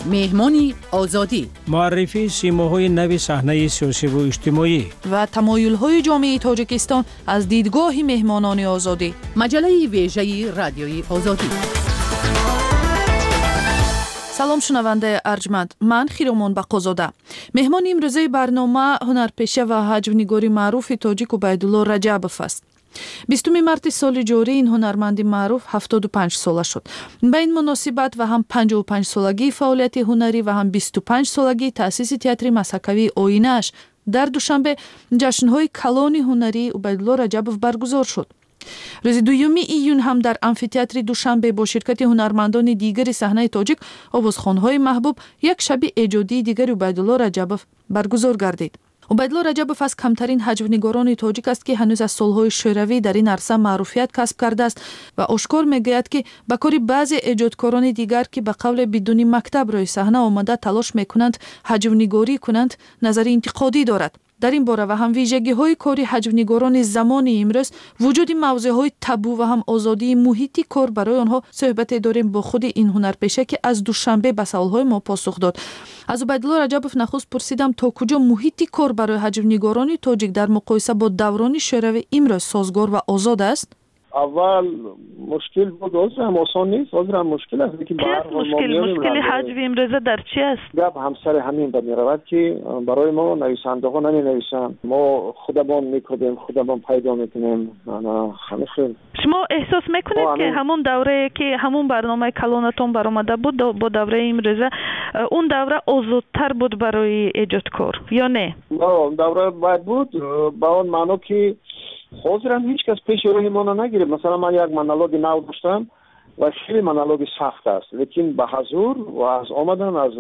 مهمانی آزادی، معرفی سیماهای نو صحنه سیاسی و اجتماعی و تمایل‌های جامعه تاجیکستان از دیدگاه مهمانان آزادی. مجله ویژه رادیوی آزادی. سلام شنونده ارجمند، من خیرومان بقازاده. مهمان امروزه برنامه هنرپیشه و حجم‌نگاری معروف تاجیک عبیدالله رجبوف است. 20 مارت سال جاری این هنرمند معروف 75 ساله شد. به این مناسبت و هم 55 سالگی فعالیت هنری و هم 25 سالگی تأسیس تئاتر مسکوی آینه‌اش در دوشنبه جشن‌های کلان هنری عبیدالله رجبوف برگزار شد. روز 2 ایون هم در آمفی‌تئاتر دوشنبه با شرکت هنرمندان دیگر صحنه تاجیک آوازخوان‌های محبوب یک شب ایجادی دیگر عبیدالله رجبوف برگزار گردید. عبیدالله رجبوف از کمترین حجم‌نگاران تاجیک است که هنوز از سالهای شوروی در این عرصه معروفیت کسب کرده است و آشکار می‌گوید که به کار بعضی ایجادکاران دیگر که به قول بدون مکتب روی صحنه آمده تلاش می‌کنند حجم‌نگاری کنند نظر انتقادی دارد. در این باره و هم ویژگی‌های کاری حجم‌نگاران زمان امروز، وجود موضوع‌های تابو و هم آزادی محیطی کار برای آنها صحبت داریم با خود این هنرپیشه که از دوشنبه به سوال‌های ما پاسخ داد. از عبیدالله رجبوف نخست پرسیدم تا کجا محیطی کار برای حجم‌نگاران تاجیک در مقایسه با دوران شوروی امروز سازگار و آزاد است؟ اول مشکل بود، هم آسان نیست، هم مشکل است. مشکل حجم امروزه در چی است؟ گپ همسر همین به میرود که برای ما نویسنده ها نمی نویسن، ما خودمون میکنیم، خودمون پیدا میکنیم. شما احساس میکنید که همون دوره که همون برنامه کلانتون برآمده بود با دوره امروزه اون دوره آزادتر بود برای ایجادکار یا نه؟ اون دوره باید بود با اون معنی که حاضرم هیچ کس پیش روی ما نگیره. مثلا من یک مونولوگ نو داشتم و خیلی مونولوگ سخت است، لیکن به حضور و از آمدن از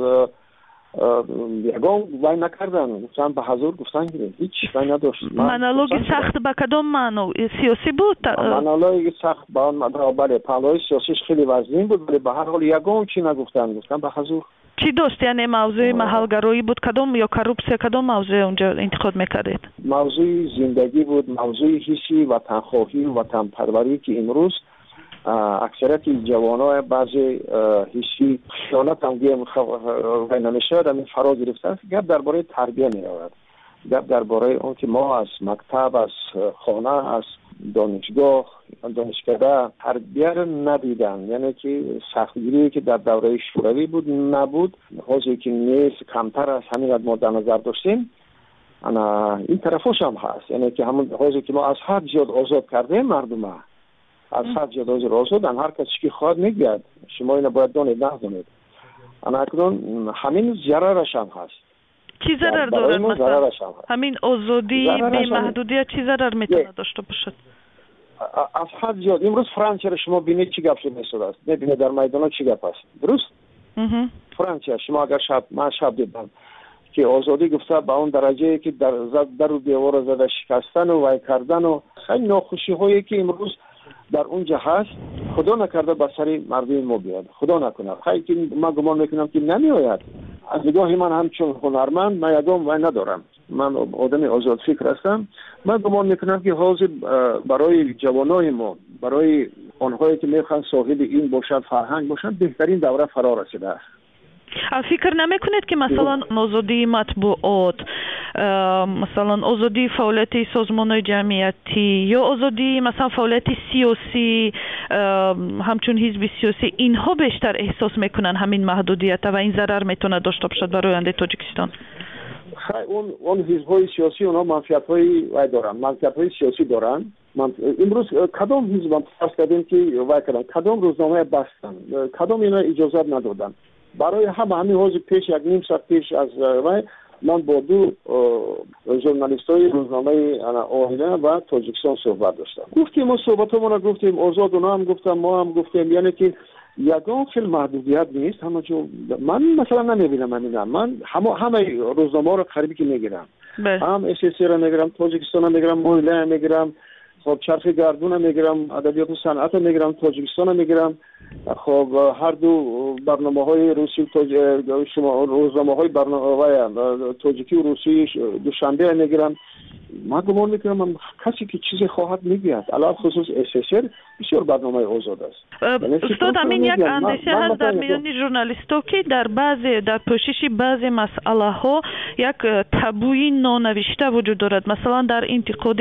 یگان وای نکردن، گفتن به حضور گفتن گیره هیچ وای نداشت. مونولوگ سخت به کدام معنی؟ سیاسی بود؟ مونولوگ سخت با اون بله پهلوی سیاسیش خیلی وزین بود، ولی به هر حال یگان چی نگفتن، گفتن به حضور. چی داشت؟ یعنی موضوع محلگرایی بود کدام یا کروپسیا کدام موضوع اونجا انتخاب میکردید؟ موضوع زندگی بود، موضوع حسی و تنخواهی و تنپروری که امروز اکثریت جوانای بعضی حسی خیانت هم گیم نمیشه در فرا گرفته است. گپ درباره تربیه می رود، گپ درباره اون که ما از مکتب، از خانه، از دانشگاه، دانشکده تربیه رو ندیدن. یعنی که سختگیری که در دوره شوروی بود نبود، حاضر که نیست کمتر از همین ما در نظر داشتیم. این طرفش هم هست، یعنی که همون حاضر که ما از حد زیاد آزاد کردیم مردم، از حد زیاد آزادن، هر کسی که خواهد میگید شما اینو باید دانید نهدانید. اکنون همین ضررش هم هست. چی ضرر داره مثلا؟ همین آزادی بی محدودیت چی ضرر میتونه داشته باشد؟ از حد زیاد. امروز فرانسه رو شما بینید چی گپ شده است، ببینید در میدان چی گپ است، درست؟ فرانسه شما اگر من شب دیدم که آزادی گفته به اون درجه که در و دیوار زده شکستن و وای کردن و خیلی ناخوشی هایی که امروز در اونجا هست، خدا نکرده به سر مردم ما بیاد، خدا نکنه. خیلی که من گمان میکنم که نمیآید. از نگاه من همچون هنرمند من یگام وای ندارم، من آدم آزاد فکر هستم. من گمان میکنم که حاضر برای جوانای ما، برای آنهایی که میخوان صاحب این باشد، فرهنگ باشد، بهترین دوره فرا رسیده است. فکر نمیکنید که مثلا آزادی مطبوعات، مثلا آزادی فعالیت سازمان‌های جمعیتی یا آزادی مثلا فعالیت سیاسی همچون حزب سیاسی، اینها بیشتر احساس میکنن همین محدودیت و این ضرر میتونه داشته باشد برای آینده تاجیکستان؟ اون حزب‌های سیاسی اونها منفعت‌های دارن، منفعت‌های سیاسی دارن. امروز کدام حزب فرض کردیم که کدام روزنامه بستن، کدام اینا اجازه ندادن. برای همین حوزه پیش یک نیم ساعت پیش از من با دو ژورنالیستای روزنامه آینه و تاجیکستان صحبت داشتم. گفتیم ما صحبتمون رو گفتیم آزاد، اونا هم گفتم، ما هم گفتیم، یعنی که یگان فیلم محدودیت نیست. همه جو من مثلا نمیبینم، من همه روزنامه رو قریبی که میگیرم، هم اساسی رو میگیرم، تاجیکستان رو میگیرم، مایله میگیرم، خب چرخ گردون میگیرم، ادبیات و صنعت میگیرم، تاجیکستان میگیرم. خب هر دو برنامه‌های روسی شما روزنامه‌های برنامه تاجیکی و روسی دوشنبه میگیرم. من گمان میکنم کسی که چیزی خواهد میگوید، علاوه خصوص اساسر بسیار برنامه آزاد است. استاد همین یک اندیشه هست در میان ژورنالیست‌ها که در پوشش بعضی مسئله ها یک تابوی نانوشته وجود دارد، مثلا در انتقاد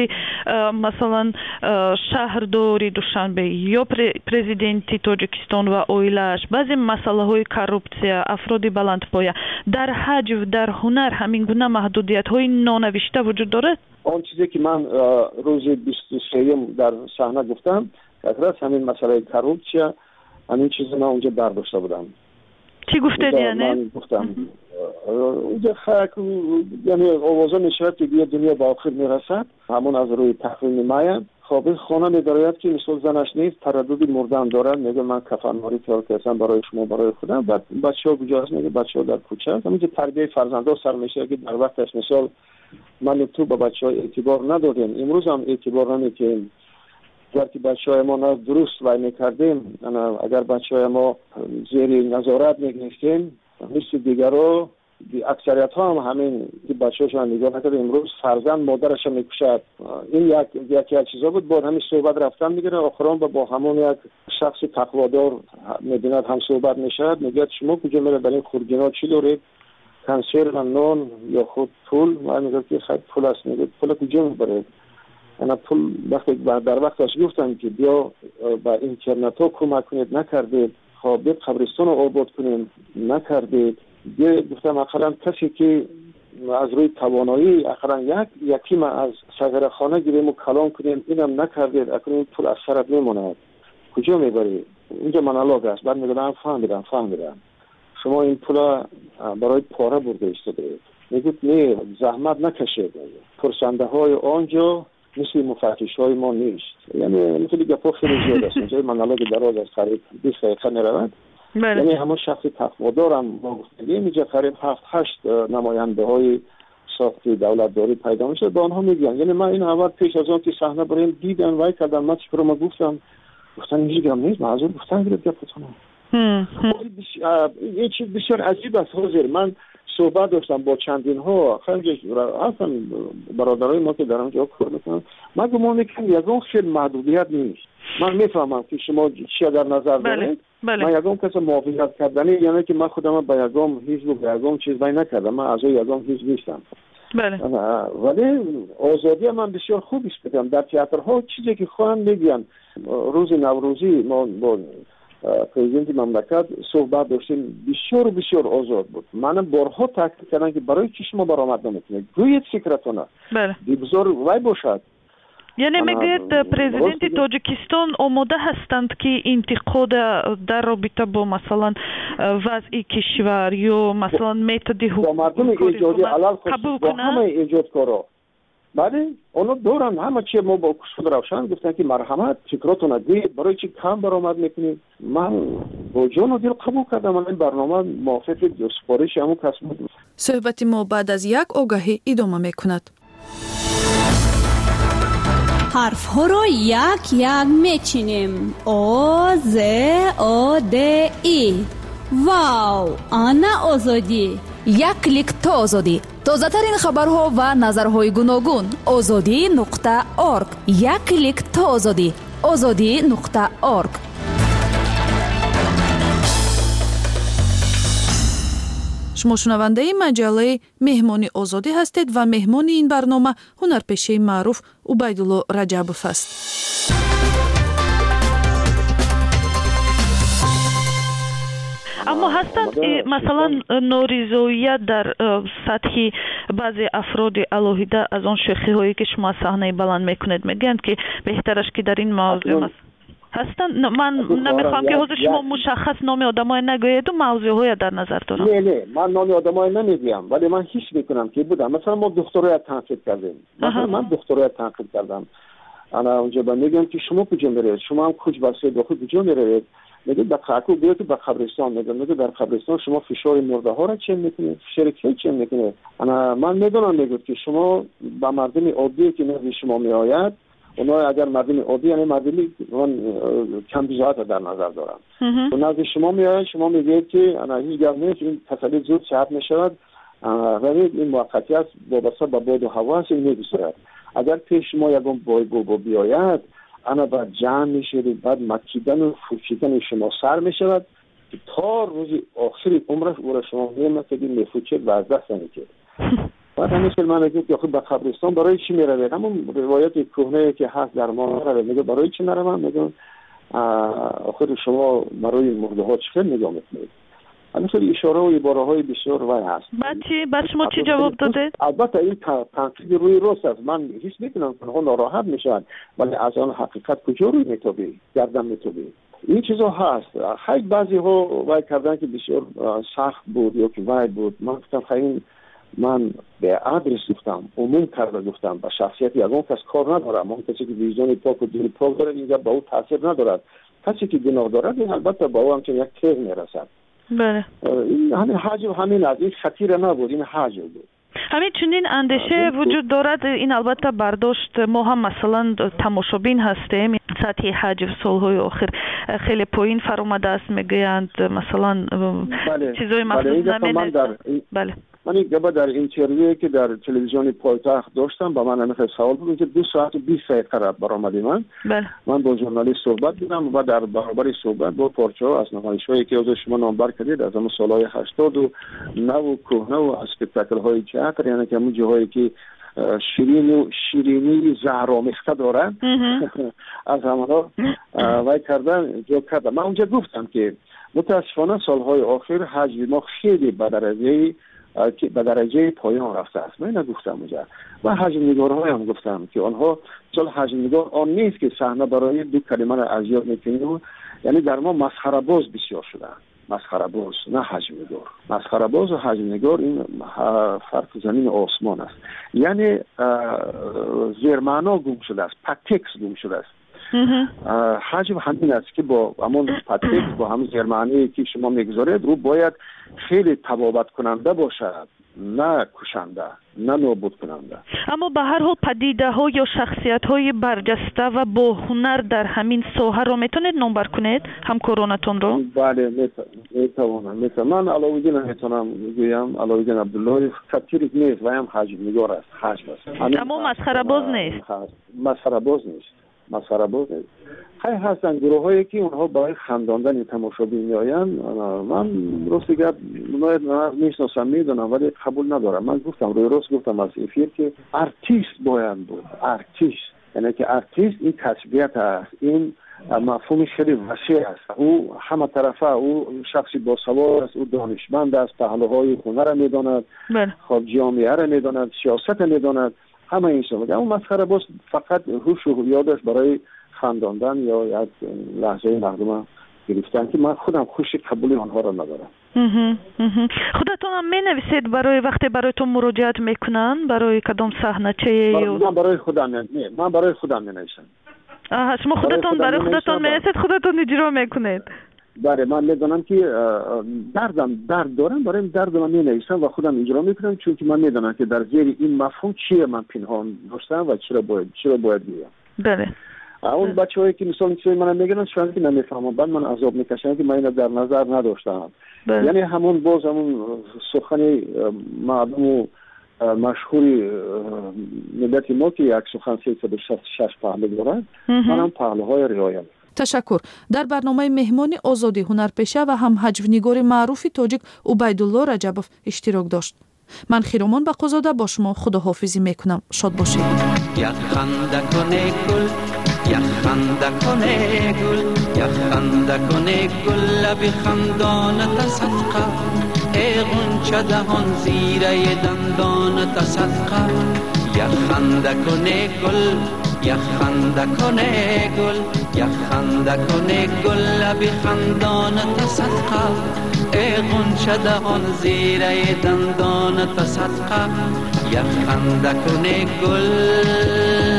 مثلا شهرداری دوشنبه یا پرزیدنتی تاجیکستان و اویلش، بعضی مسئله های کروپسیا، افراد بلندپایه، در حجم در هنر همین گونه محدودیت های نانوشته وجود دارد. آن چیزی که من روز 23 در صحنه گفتم اصلا همین مسئله کروپسیا، همین چیزی من اونجا برداشته بودم. چی گفتید یعنی؟ من گفتم اونجا یعنی آوازه میشود که دیگه دنیا به آخر میرسد، همون از روی تحریم مایه. خب خانه میدارد که مثل زنش نیست، تردد مردم دارد، میگه من کفنماری کار کردم برای شما برای خودم. بعد بچه‌ها کجاست؟ میگه بچه‌ها در کوچه است. همینجا تربیت فرزندان سر میشه که در وقتش مثال من تو به بچه‌ها اعتبار ندادیم، امروز هم اعتبار نمیدیم. اگر که بچه‌های ما درست وای میکردیم، اگر بچه‌های ما زیر نظارت میگرفتیم، مثل دیگرها اکثریت ها هم همین که بچه‌هاشون نگاه نکرده، امروز فرزند مادرش میکشد. این یکی از چیزا بود. بعد همین صحبت رفتن میگیره، آخرام با همون یک شخص تقوادار میبیند هم صحبت میشد، میگه شما کجا میره برای خورگینا چی دارید؟ کنسر و نان یا خود پول؟ من میگم که خیلی پول است. میگه پول کجا میبرید؟ انا پول وقتی در وقتش گفتم که بیا با اینترنت ها کمک کنید، نکردید. خب بیا قبرستان رو آباد کنید، نکردید. گفتم اخرا کسی که از روی توانایی اخرا یکی ما از صغیر خانه گیریم و کلام کنیم، اینم نکردید، اخرا این پول از سرت میموند، کجا میبری؟ اینجا منالوگ است. بعد میگم فهمیدم شما این پول برای پاره برده ایستادید. میگه نه، زحمت نکشید. پرسنده های آنجا مثل مفتش های ما نیست. یعنی مثل گپا خیلی زیاد است. اینجا منالوگ دراز از قریب 20 دقیقه میرود. یعنی همون شخص تقوادارم ما گفتیم اینجا قریب 7-8 نماینده های ساخت دولتداری پیدا میشه، با آنها میگن. یعنی من این اول پیش از آن که صحنه بریم دیدن وای کردم، من چیکار ما گفتم اینجا نیست، معذور گفتم گرفت گفتم این چیز بسیار عجیب است. حاضر من صحبت داشتم با چندین ها خیلی اصلا برادرای ما که در اونجا کار میکنن، من گمان میکنم یگان خیلی محدودیت نیست. من میفهمم که شما چی در نظر دارید. من یگان کسی موافقت کردنی یعنی که من خودم به یگان حزب و به یگان چیز بای نکردم، من از یگان حزب نیستم. ولی آزادی من بسیار خوب است. بدم در تئاترها چیزی که خواهن میگن. روز نوروزی ما با پرزیدنت مملکت صحبت داشتیم، بسیار آزاد بود. من بارها تاکید کردم که برای چی شما برآمد نمیکنید، گویید فکرتونه بزرگ وای باشد. یعنی میگوید پرزیدنت تاجیکستان آماده هستند که انتقاد در رابطه با مثلا وضع کشور یا مثلا میتود حکومت قبول کنند؟ همه ایجادکارا بله اونا دورن همه چی ما با کشور روشن گفتن که مرحمت فکراتون دید، برای چی کم برآمد میکنید. من با جان و دل قبول کردم. این برنامه موافق سپارش همون کس بود. صحبت ما بعد از یک آگهی ادامه میکند. حرف ها رو یک میچینیم. او ز او د ای. واو، آنا آزادی. یک کلیک تا آزادی. تازه ترین خبرها و نظرهای گوناگون. azadi.org. یک کلیک تا آزادی. azadi.org. شما شنونده مجله مهمانی آزادی هستید و مهمان این برنامه هنرپیشه معروف عبیدالله رجبوف است. اما هستند مثلا نارضایت در سطح بعضی افراد علاهیده از آن شوخی هایی که شما صحنه بلند میکنید، میگن که بهترش که در این موضوع هستند. من نمیخوام که حضور شما مشخص نام آدمای نگویید و موضوعهای در نظر دارم. نه من نام آدمای نمیگم، ولی من حس میکنم که بودم. مثلا ما دکترای تنقید کردیم. مثلا من دکترای تنقید کردم. انا اونجا میگم که شما کجا میرید؟ شما هم کج بسید داخل کجا میرید؟ میگه در خاکو بیاد که به قبرستان. میگه در قبرستان شما فشار مرده ها را چه میکنید؟ فشار کی چه میکنید؟ انا من میدونم میگه که شما با مردم عادی که نزد شما میآید، اونا اگر مردم عادی یعنی مردمی کم بزاعت در نظر دارن و نزد شما میآید، شما میگید که انا هیچ گپ نیست، این تسلی زود صحت میشود، ولی این موقتیت وابسته به باد و هوا است. این نمیگذرد. اگر پیش شما یگان بایگو بیاید، انا بعد جمع میشه، بعد مکیدن و فروشیدن شما سر میشود تا روز آخری عمرش او را شما میمکدید میفروشید و از دست نمیکرد. بعد همیشه من میگم که به قبرستان برای چی میروید؟ همون روایت کهنه که هست در ما نروید. میگه برای چی نروم؟ میگم آخر شما برای مرده ها چه نگاه میکنید؟ همیشه اشاره و عباره های بسیار وای هست. بعد چی؟ بعد شما چی جواب داده؟ البته این تنقید روی راست است. من هیچ میکنم که ناراحت میشن، ولی از آن حقیقت کجا روی میتابی؟ گردن میتابی؟ این چیزا هست. خیلی بعضی ها وای کردن که بسیار سخت بود یا که وای بود. من گفتم خیلی من به آدرس گفتم، عموم کرده گفتم، به شخصیت یگان کس کار ندارم. اون کسی که ویژن پاک و دل پاک داره اینجا با او تاثیر ندارد. کسی که گناه دارد این البته با او همچنین یک تیغ میرسد. بله. این همین حجب همین از این خطیر نبود، این حجب بود. همین چنین اندیشه وجود دارد. این البته برداشت ما هم مثلا تماشابین هستیم. سطح حجب سالهای آخر خیلی پایین فرامده است میگویند مثلا چیزای مخصوص نمیده. بله. من یک دفعه در اینترویویی که در تلویزیون پایتخت داشتم با من همیشه سوال بود که 2 ساعت و 20 دقیقه برآمدی من. بله. من با ژورنالیست صحبت کردم و در برابر صحبت با پارچه‌ها از نمایش‌هایی که از شما نامبر کردید از همون سال‌های 89 و کهنه و اسپکتاکل‌های تئاتر، یعنی که همون جاهایی که شیرینی زهرآمیخته دارن از همونها وای کردن جو کردم. من اونجا گفتم که متاسفانه سال‌های آخر حجم ما خیلی به درجه پایان رفته است. من نگفتم اونجا و حجم نگارهای هم گفتم که آنها چون حجم نگار آن نیست که صحنه برای 2 کلمه را ازیاد میکنیم، یعنی در ما مسخره باز بسیار شده. مسخره باز نه حجم نگار. مسخره باز و حجم نگار این فرق زمین و آسمان است. یعنی زیر معنا گم شده است، پاتکس گم شده است. حجم همین است که با همون پاتکس با هم زیر معنی که شما میگذارید رو باید خیلی تبابت کننده باشد، نه کشنده، نه نابود کننده. اما به هر حال پدیده ها یا شخصیت های برجسته و با هنر در همین ساحه رو میتونید نامبر کنید همکارانتون رو؟ بله میتونم. من علاوالدین میتونم بگویم علاوالدین عبدالله خطیری نیست و هم حجم نگار است. حجم است. اما مسخره باز نیست. مسخره باز نیست. خیلی هستن گروه هایی که اونها برای خنداندن تماشابین میآیند. من راستی گفت میشناسم میدونم ولی قبول ندارم. من گفتم روی راست گفتم از افیر که ارتیست باید بود. ارتیست یعنی که ارتیست این کسبیت است، این مفهوم خیلی وسیع است. او همه طرفه، او شخصی با سواد است، او دانشمند است، پهلوهای هنر را میداند، خب جامعه را میداند، سیاست را میداند، همه این شما. اما مسخره باز فقط هوش و یادش برای خنداندن یا یک لحظه مردم گرفتن که من خودم خوشی قبولی آنها را ندارم. خودتون هم می نویسید برای وقتی برایتون مراجعت میکنن برای کدام صحنه چه؟ من برای خودم می نویسم. شما خودتون برای خودتون می نویسید، خودتون اجرا میکنید؟ بله، من میدونم که درد دارم، برای درد من می نویسم و خودم اجرا میکنم، چون که من میدونم که در زیر این مفهوم چیه من پنهان داشتم و چرا باید بگم. بله. اون بچه‌هایی که مثلا چیزی من میگن شاید که نمیفهمم، بعد من عذاب میکشم که من اینو در نظر نداشتم. یعنی همون سخن معلوم مشهوری ملت ما که یک سخن 366 پهلو دارد، منم پهلوهای رعایت. تشکر. در برنامه مهمان آزادی هنرپیشه و هم حجب‌نگار معروف تاجیک عبیدالله رجبوف اشتراک داشت. من خیرومان بقازاده با شما خداحافظی میکنم. شاد باشید. یک خنده کنه گل، یک خنده کنه گل، یک خنده کنه گل، لب خندانت صدقه، ای غنچه دهان زیره دندانت صدقه. یک خنده کنه گل، یک خنده کنه گل، یک خنده کنه گل، لب خندانت صدقه، ای غنچه دهان زیره دندانت صدقه. یک خنده کنه گل.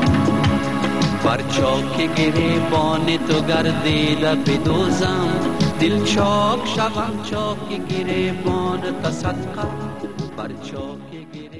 چاک گریبان تو گردیده بدوزم، دل چاک شوم چاک گریبان تصدقه بر چاک گریبان